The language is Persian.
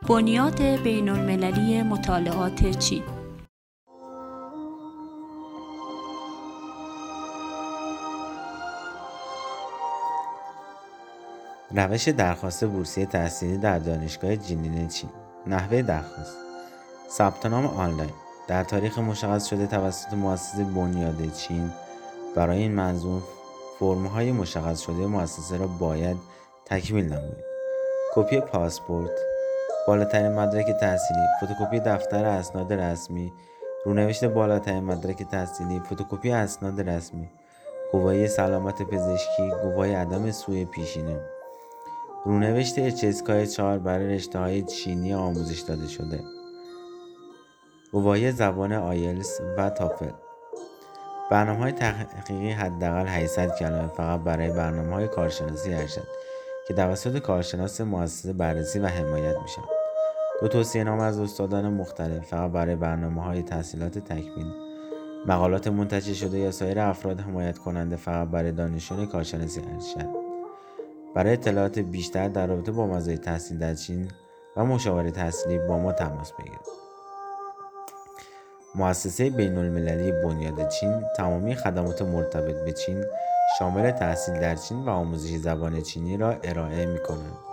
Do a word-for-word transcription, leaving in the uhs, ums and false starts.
بنیاد بین المللی مطالعات چین. روش درخواست بورسیه تحصیلی در دانشگاه جینین چین. نحوه درخواست: ثبت نام آنلاین در تاریخ مشخص شده توسط مؤسسه بنیاد چین. برای این منظور فرم‌های مشخص شده مؤسسه را باید تکمیل نمایید. کپی پاسپورت، بالاترین مدرک تحصیلی، فتوکپی دفتر اسناد رسمی، رونوشت بالاترین مدرک تحصیلی، فتوکپی اسناد رسمی، گواهی سلامت پزشکی، گواهی عدم سوء پیشینه، رونوشت اچ اس کی چهار برای رشته‌های چینی آموزش داده شده، گواهی زبان آیلتس و تافل. برنامه‌های تحقیقی حداقل هشتصد کلمه فقط برای برنامه‌های کارشناسی ارشد که توسط کارشناس مؤسسه بررسی و حمایت می‌شود. دو توصیه‌نامه از استادان مختلف فقط برای برنامه‌های تحصیلات تکمیل. مقالات منتشر شده یا سایر افراد حمایت کننده فقط برای دانشجویان کارشناسی ارشد. برای اطلاعات بیشتر در رابطه با مزایای تحصیل در چین و مشاوره تحصیلی با ما تماس بگیرید. مؤسسه بین المللی بنیاد چین تمامی خدمات مرتبط به چین شامل تحصیل در چین و آموزش زبان چینی را ارائه می کند.